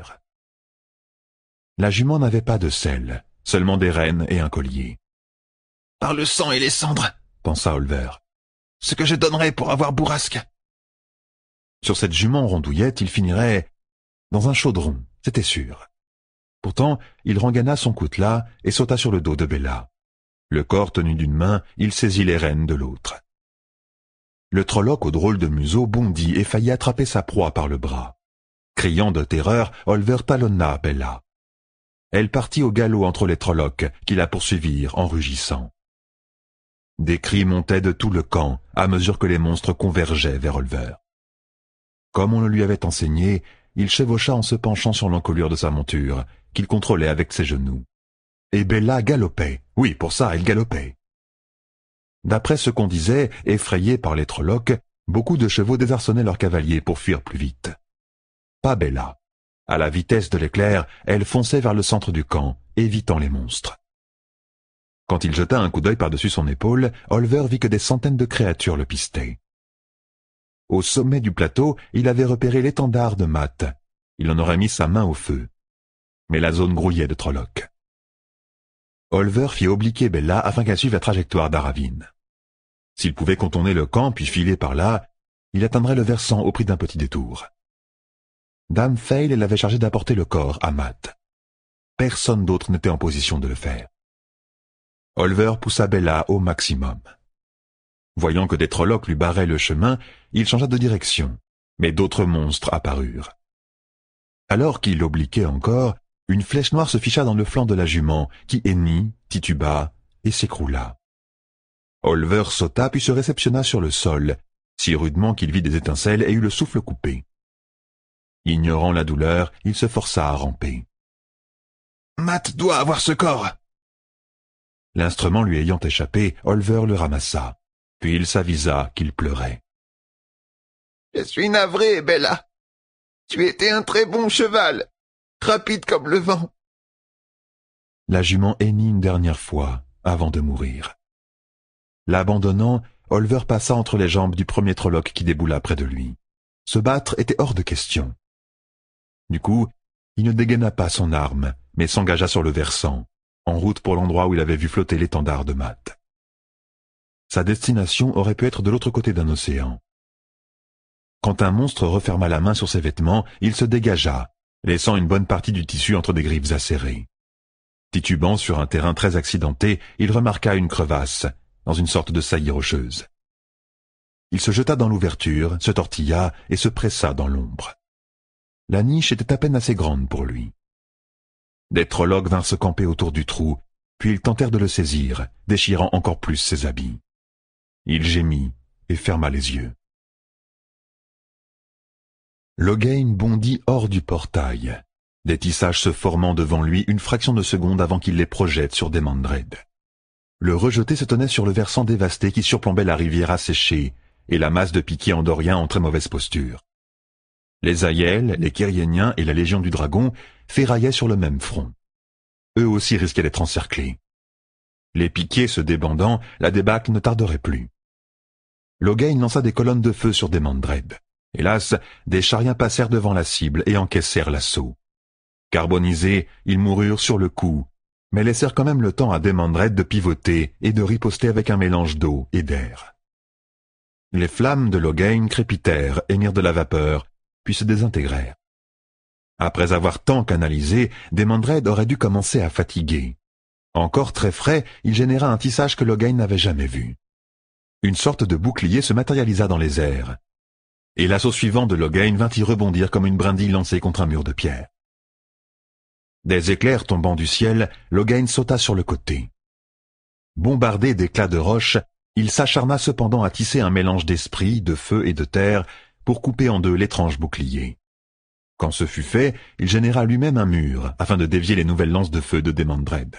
La jument n'avait pas de selle, seulement des rênes et un collier. « Par le sang et les cendres, pensa Olver. Ce que je donnerais pour avoir Bourrasque. » Sur cette jument rondouillette, il finirait dans un chaudron, c'était sûr. Pourtant, il rengaina son coutelas et sauta sur le dos de Bella. Le corps tenu d'une main, il saisit les rênes de l'autre. Le Trolloc au drôle de museau bondit et faillit attraper sa proie par le bras. Criant de terreur, Olver talonna Bella. Elle partit au galop entre les Trollocs qui la poursuivirent en rugissant. Des cris montaient de tout le camp à mesure que les monstres convergeaient vers Olver. Comme on le lui avait enseigné, il chevaucha en se penchant sur l'encolure de sa monture, qu'il contrôlait avec ses genoux. Et Bella galopait. Oui, pour ça, elle galopait. D'après ce qu'on disait, effrayés par les Trollocs, beaucoup de chevaux désarçonnaient leurs cavaliers pour fuir plus vite. Pas Bella. À la vitesse de l'éclair, elle fonçait vers le centre du camp, évitant les monstres. Quand il jeta un coup d'œil par-dessus son épaule, Olver vit que des centaines de créatures le pistaient. Au sommet du plateau, il avait repéré l'étendard de Matt. Il en aurait mis sa main au feu. Mais la zone grouillait de Trollocs. Olver fit obliquer Bella afin qu'elle suive la trajectoire d'Aravine. S'il pouvait contourner le camp puis filer par là, il atteindrait le versant au prix d'un petit détour. Dame Fayle l'avait chargé d'apporter le corps à Matt. Personne d'autre n'était en position de le faire. Olver poussa Bella au maximum. Voyant que des Trollocs lui barraient le chemin, il changea de direction, mais d'autres monstres apparurent. Alors qu'il obliquait encore, une flèche noire se ficha dans le flanc de la jument, qui hennit, tituba et s'écroula. Olver sauta puis se réceptionna sur le sol, si rudement qu'il vit des étincelles et eut le souffle coupé. Ignorant la douleur, il se força à ramper. « Matt doit avoir ce corps !» L'instrument lui ayant échappé, Olver le ramassa, puis il s'avisa qu'il pleurait. « Je suis navré, Bella. Tu étais un très bon cheval, rapide comme le vent. » La jument hennit une dernière fois, avant de mourir. L'abandonnant, Olver passa entre les jambes du premier Trolloc qui déboula près de lui. Se battre était hors de question. Du coup, il ne dégaina pas son arme, mais s'engagea sur le versant, en route pour l'endroit où il avait vu flotter l'étendard de Matt. Sa destination aurait pu être de l'autre côté d'un océan. Quand un monstre referma la main sur ses vêtements, il se dégagea, laissant une bonne partie du tissu entre des griffes acérées. Titubant sur un terrain très accidenté, il remarqua une crevasse, dans une sorte de saillie rocheuse. Il se jeta dans l'ouverture, se tortilla et se pressa dans l'ombre. La niche était à peine assez grande pour lui. Des Trollocs vinrent se camper autour du trou, puis ils tentèrent de le saisir, déchirant encore plus ses habits. Il gémit et ferma les yeux. Loghain bondit hors du portail, des tissages se formant devant lui une fraction de seconde avant qu'il les projette sur Demon Dread. Le rejeté se tenait sur le versant dévasté qui surplombait la rivière asséchée et la masse de piquiers andoriens en très mauvaise posture. Les Aiel, les Kyriéniens et la Légion du Dragon ferraillaient sur le même front. Eux aussi risquaient d'être encerclés. Les piquiers se débandant, la débâcle ne tarderait plus. Loghain lança des colonnes de feu sur Demon Dread. Hélas, des chariens passèrent devant la cible et encaissèrent l'assaut. Carbonisés, ils moururent sur le coup, mais laissèrent quand même le temps à Demon Dread de pivoter et de riposter avec un mélange d'eau et d'air. Les flammes de Loghain crépitèrent, émirent de la vapeur, puis se désintégrèrent. Après avoir tant canalisé, Demon Dread aurait dû commencer à fatiguer. Encore très frais, il généra un tissage que Loghain n'avait jamais vu. Une sorte de bouclier se matérialisa dans les airs, et l'assaut suivant de Loghain vint y rebondir comme une brindille lancée contre un mur de pierre. Des éclairs tombant du ciel, Loghain sauta sur le côté. Bombardé d'éclats de roche, il s'acharna cependant à tisser un mélange d'esprit, de feu et de terre pour couper en deux l'étrange bouclier. Quand ce fut fait, il généra lui-même un mur afin de dévier les nouvelles lances de feu de Demon Dread.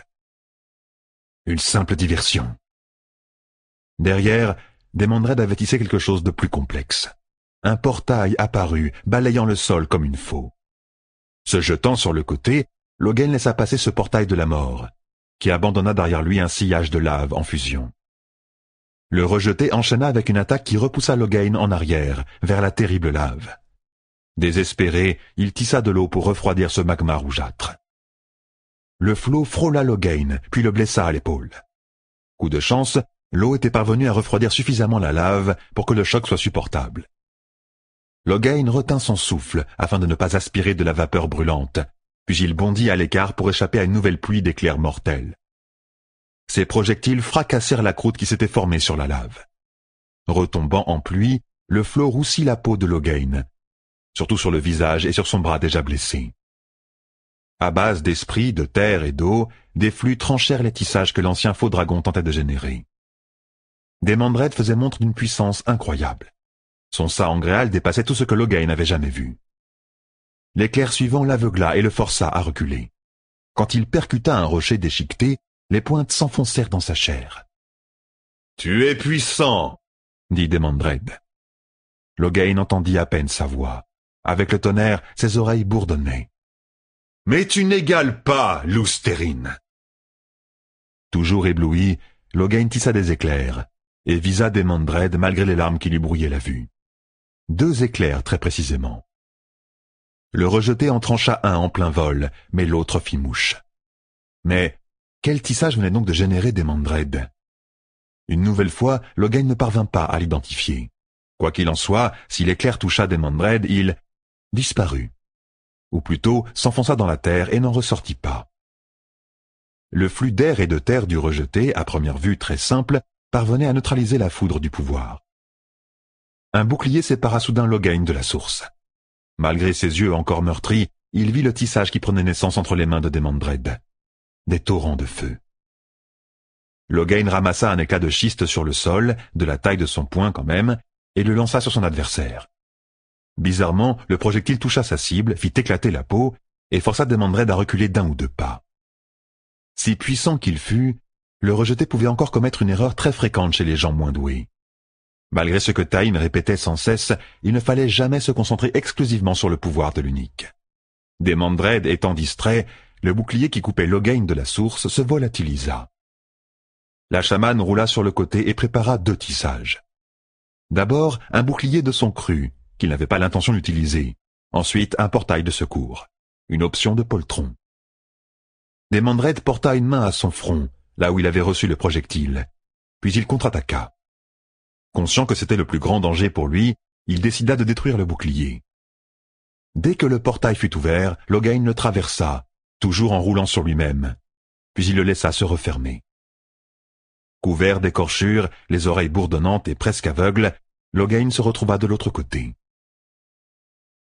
Une simple diversion. Derrière, Demon Dread avait tissé quelque chose de plus complexe. Un portail apparut, balayant le sol comme une faux. Se jetant sur le côté, Loghain laissa passer ce portail de la mort, qui abandonna derrière lui un sillage de lave en fusion. Le rejeté enchaîna avec une attaque qui repoussa Loghain en arrière, vers la terrible lave. Désespéré, il tissa de l'eau pour refroidir ce magma rougeâtre. Le flot frôla Loghain, puis le blessa à l'épaule. Coup de chance, l'eau était parvenue à refroidir suffisamment la lave pour que le choc soit supportable. Loghain retint son souffle afin de ne pas aspirer de la vapeur brûlante, puis il bondit à l'écart pour échapper à une nouvelle pluie d'éclairs mortels. Ces projectiles fracassèrent la croûte qui s'était formée sur la lave. Retombant en pluie, le flot roussit la peau de Loghain, surtout sur le visage et sur son bras déjà blessé. À base d'esprit, de terre et d'eau, des flux tranchèrent les tissages que l'ancien faux dragon tentait de générer. Demon Dread faisait montre d'une puissance incroyable. Son saangréal dépassait tout ce que Loghain n'avait jamais vu. L'éclair suivant l'aveugla et le força à reculer. Quand il percuta un rocher déchiqueté, les pointes s'enfoncèrent dans sa chair. « Tu es puissant !» dit Demon Dread. Loghain entendit à peine sa voix. Avec le tonnerre, ses oreilles bourdonnaient. « Mais tu n'égales pas, Lousterine !» Toujours ébloui, Loghain tissa des éclairs et visa Demon Dread malgré les larmes qui lui brouillaient la vue. 2 éclairs très précisément. Le rejeté en trancha un en plein vol, mais l'autre fit mouche. Mais quel tissage venait donc de générer Demon Dread? Une nouvelle fois, Loghain ne parvint pas à l'identifier. Quoi qu'il en soit, si l'éclair toucha Demon Dread, il disparut. Ou plutôt, s'enfonça dans la terre et n'en ressortit pas. Le flux d'air et de terre du rejeté, à première vue très simple, parvenait à neutraliser la foudre du pouvoir. Un bouclier sépara soudain Loghain de la source. Malgré ses yeux encore meurtris, il vit le tissage qui prenait naissance entre les mains de Demon Dread. Des torrents de feu. Loghain ramassa un éclat de schiste sur le sol, de la taille de son poing quand même, et le lança sur son adversaire. Bizarrement, le projectile toucha sa cible, fit éclater la peau, et força Demon Dread à reculer d'1 ou 2 pas. Si puissant qu'il fût, le rejeté pouvait encore commettre une erreur très fréquente chez les gens moins doués. Malgré ce que Taïm répétait sans cesse, il ne fallait jamais se concentrer exclusivement sur le pouvoir de l'unique. Demon Dread étant distrait, le bouclier qui coupait Loghain de la source se volatilisa. La chamane roula sur le côté et prépara 2 tissages. D'abord, un bouclier de son cru, qu'il n'avait pas l'intention d'utiliser. Ensuite, un portail de secours. Une option de poltron. Demon Dread porta une main à son front, là où il avait reçu le projectile. Puis il contre-attaqua. Conscient que c'était le plus grand danger pour lui, il décida de détruire le bouclier. Dès que le portail fut ouvert, Loghain le traversa, toujours en roulant sur lui-même. Puis il le laissa se refermer. Couvert d'écorchures, les oreilles bourdonnantes et presque aveugle, Loghain se retrouva de l'autre côté.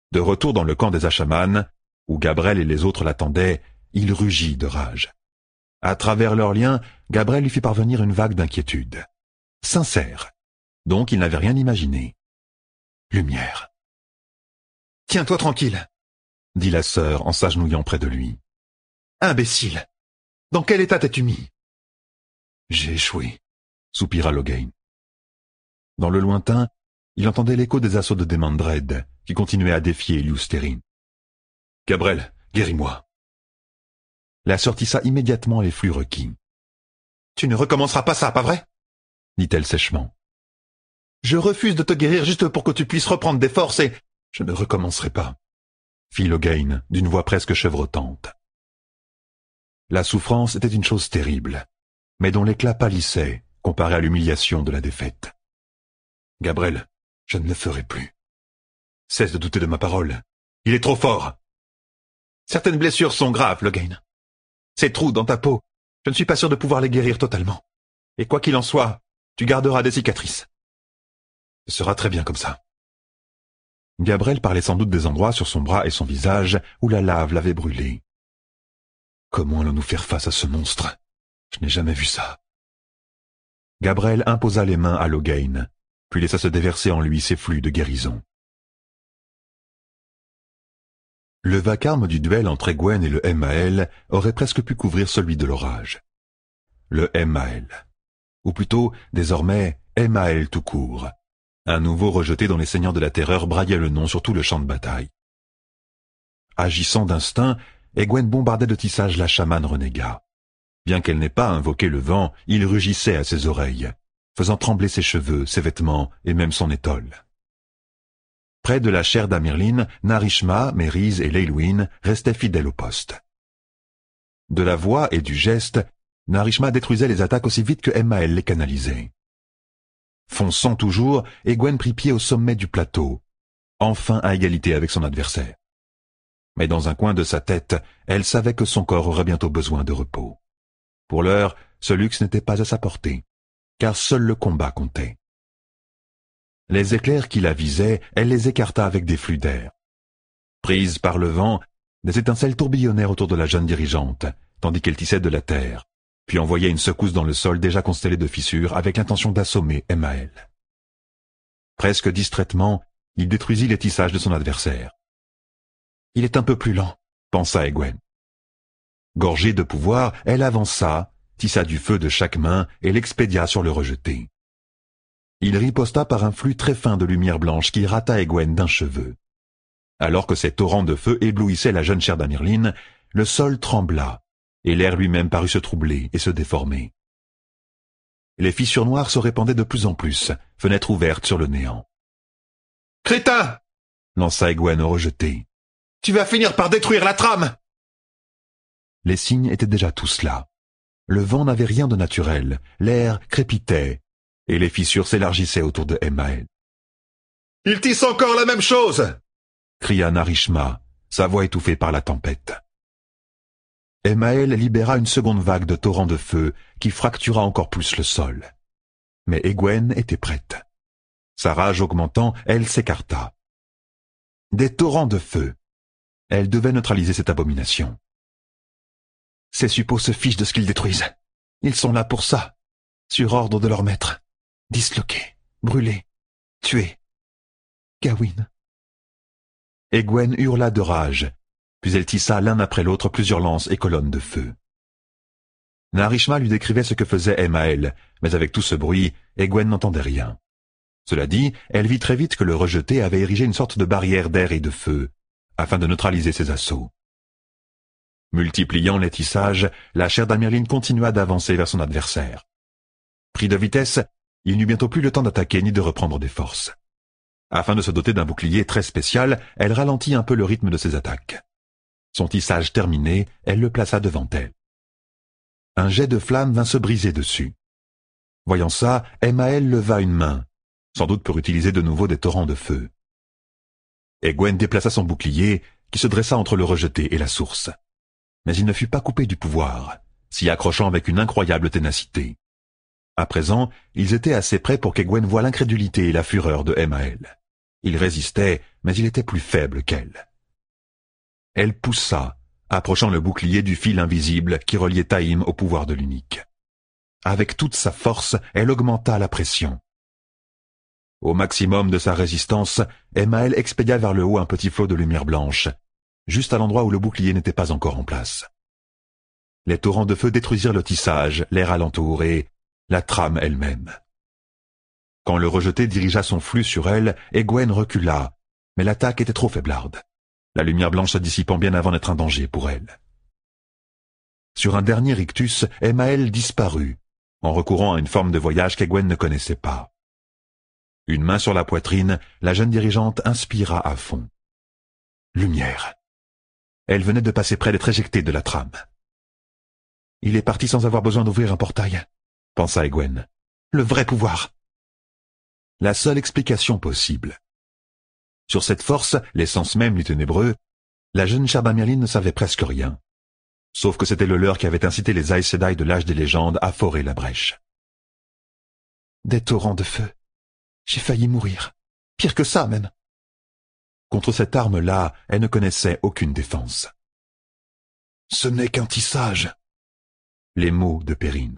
De retour dans le camp des Ashamanes, où Gabrel et les autres l'attendaient, il rugit de rage. À travers leurs liens, Gabrel lui fit parvenir une vague d'inquiétude. Sincère. Donc il n'avait rien imaginé. Lumière. « Tiens-toi tranquille, dit la sœur en s'agenouillant près de lui. imbécile. Dans quel état t'es-tu mis? J'ai échoué, soupira Logain. Dans le lointain, il entendait l'écho des assauts de Demandred, qui continuait à défier Ellioustérine. Gabrel, guéris-moi. La sœur tissa immédiatement les flux requis. Tu ne recommenceras pas ça, pas vrai? Dit-elle sèchement. Je refuse de te guérir juste pour que tu puisses reprendre des forces et... Je ne recommencerai pas, fit Logain d'une voix presque chevrotante. La souffrance était une chose terrible, mais dont l'éclat pâlissait comparé à l'humiliation de la défaite. Gabrel, je ne le ferai plus. Cesse de douter de ma parole. Il est trop fort. Certaines blessures sont graves, Logain. Ces trous dans ta peau, je ne suis pas sûr de pouvoir les guérir totalement. Et quoi qu'il en soit, tu garderas des cicatrices. Ce sera très bien comme ça. Gabrel parlait sans doute des endroits sur son bras et son visage où la lave l'avait brûlé. Comment allons-nous faire face à ce monstre? Je n'ai jamais vu ça. Gabrel imposa les mains à Logain, puis laissa se déverser en lui ses flux de guérison. Le vacarme du duel entre Egwene et le Emmaël aurait presque pu couvrir celui de l'orage. Le Emmaël, ou plutôt, désormais, Emmaël tout court, un nouveau rejeté dont les seigneurs de la terreur braillaient le nom sur tout le champ de bataille. Agissant d'instinct, Egwene bombardait de tissage la chamane renégat. Bien qu'elle n'ait pas invoqué le vent, il rugissait à ses oreilles, faisant trembler ses cheveux, ses vêtements et même son étole. Près de la chaire d'Amirlin, Narishma, Mériz et Leilwyn restaient fidèles au poste. De la voix et du geste, Narishma détruisait les attaques aussi vite que Emmaël les canalisait. Fonçant toujours, Egwene prit pied au sommet du plateau, enfin à égalité avec son adversaire. Mais dans un coin de sa tête, elle savait que son corps aurait bientôt besoin de repos. Pour l'heure, ce luxe n'était pas à sa portée, car seul le combat comptait. Les éclairs qui la visaient, elle les écarta avec des flux d'air. Prise par le vent, des étincelles tourbillonnèrent autour de la jeune dirigeante, tandis qu'elle tissait de la terre, puis envoyait une secousse dans le sol déjà constellé de fissures avec l'intention d'assommer Emmaël. Presque distraitement, il détruisit les tissages de son adversaire. « Il est un peu plus lent », pensa Egwene. Gorgée de pouvoir, elle avança, tissa du feu de chaque main et l'expédia sur le rejeté. Il riposta par un flux très fin de lumière blanche qui rata Egwene d'un cheveu. Alors que ces torrents de feu éblouissaient la jeune chair d'Amirlin, le sol trembla, et l'air lui-même parut se troubler et se déformer. Les fissures noires se répandaient de plus en plus, fenêtres ouvertes sur le néant. « Crétin !» lança Egwene au rejeté. « Tu vas finir par détruire la trame !» Les signes étaient déjà tous là. Le vent n'avait rien de naturel, l'air crépitait, et les fissures s'élargissaient autour de Emmaël. « Il tisse encore la même chose !» cria Narishma, sa voix étouffée par la tempête. Emmaël libéra une seconde vague de torrents de feu qui fractura encore plus le sol. Mais Egwene était prête. Sa rage augmentant, elle s'écarta. Des torrents de feu. Elle devait neutraliser cette abomination. Ces suppôts se fichent de ce qu'ils détruisent. Ils sont là pour ça, sur ordre de leur maître. Disloqués, brûlés, tués. Gawain. Egwene hurla de rage, puis elle tissa l'un après l'autre plusieurs lances et colonnes de feu. Narishma lui décrivait ce que faisait Emmaël, mais avec tout ce bruit, Egwene n'entendait rien. Cela dit, elle vit très vite que le rejeté avait érigé une sorte de barrière d'air et de feu, afin de neutraliser ses assauts. Multipliant les tissages, la chair d'Amirlin continua d'avancer vers son adversaire. Pris de vitesse, il n'eut bientôt plus le temps d'attaquer ni de reprendre des forces. Afin de se doter d'un bouclier très spécial, elle ralentit un peu le rythme de ses attaques. Son tissage terminé, elle le plaça devant elle. Un jet de flamme vint se briser dessus. Voyant ça, Emmaël leva une main, sans doute pour utiliser de nouveau des torrents de feu. Egwene déplaça son bouclier, qui se dressa entre le rejeté et la source. Mais il ne fut pas coupé du pouvoir, s'y accrochant avec une incroyable ténacité. À présent, ils étaient assez près pour qu'Egwene voie l'incrédulité et la fureur de Emmaël. Il résistait, mais il était plus faible qu'elle. Elle poussa, approchant le bouclier du fil invisible qui reliait Taïm au pouvoir de l'unique. Avec toute sa force, elle augmenta la pression. Au maximum de sa résistance, Emmaël expédia vers le haut un petit flot de lumière blanche, juste à l'endroit où le bouclier n'était pas encore en place. Les torrents de feu détruisirent le tissage, l'air alentour et la trame elle-même. Quand le rejeté dirigea son flux sur elle, Egwene recula, mais l'attaque était trop faiblarde, la lumière blanche se dissipant bien avant d'être un danger pour elle. Sur un dernier rictus, Emmaël disparut, en recourant à une forme de voyage qu'Egwene ne connaissait pas. Une main sur la poitrine, la jeune dirigeante inspira à fond. Lumière. Elle venait de passer près d'être éjectée de la trame. Il est parti sans avoir besoin d'ouvrir un portail, pensa Egwene. Le vrai pouvoir. La seule explication possible. Sur cette force, l'essence même du ténébreux, la jeune Charbamyrlin ne savait presque rien. Sauf que c'était le leur qui avait incité les Aes Sedai de l'âge des légendes à forer la brèche. Des torrents de feu. J'ai failli mourir. Pire que ça, même. Contre cette arme-là, elle ne connaissait aucune défense. Ce n'est qu'un tissage. Les mots de Perrine.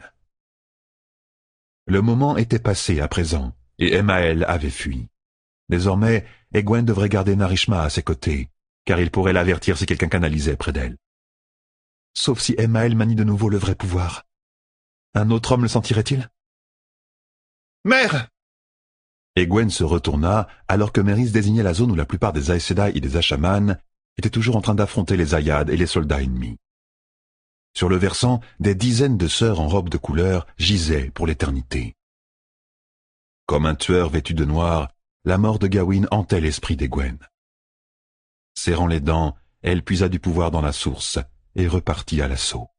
Le moment était passé à présent, et Emmaël avait fui. Désormais, Egwene devrait garder Narishma à ses côtés, car il pourrait l'avertir si quelqu'un canalisait près d'elle. Sauf si Emmaël manie de nouveau le vrai pouvoir. Un autre homme le sentirait-il? Mère! Egwene se retourna alors que Mérys désignait la zone où la plupart des Aes Sedai et des Asha'man étaient toujours en train d'affronter les Ayad et les soldats ennemis. Sur le versant, des dizaines de sœurs en robes de couleur gisaient pour l'éternité. Comme un tueur vêtu de noir, la mort de Gawain hantait l'esprit d'Egwene. Serrant les dents, elle puisa du pouvoir dans la source et repartit à l'assaut.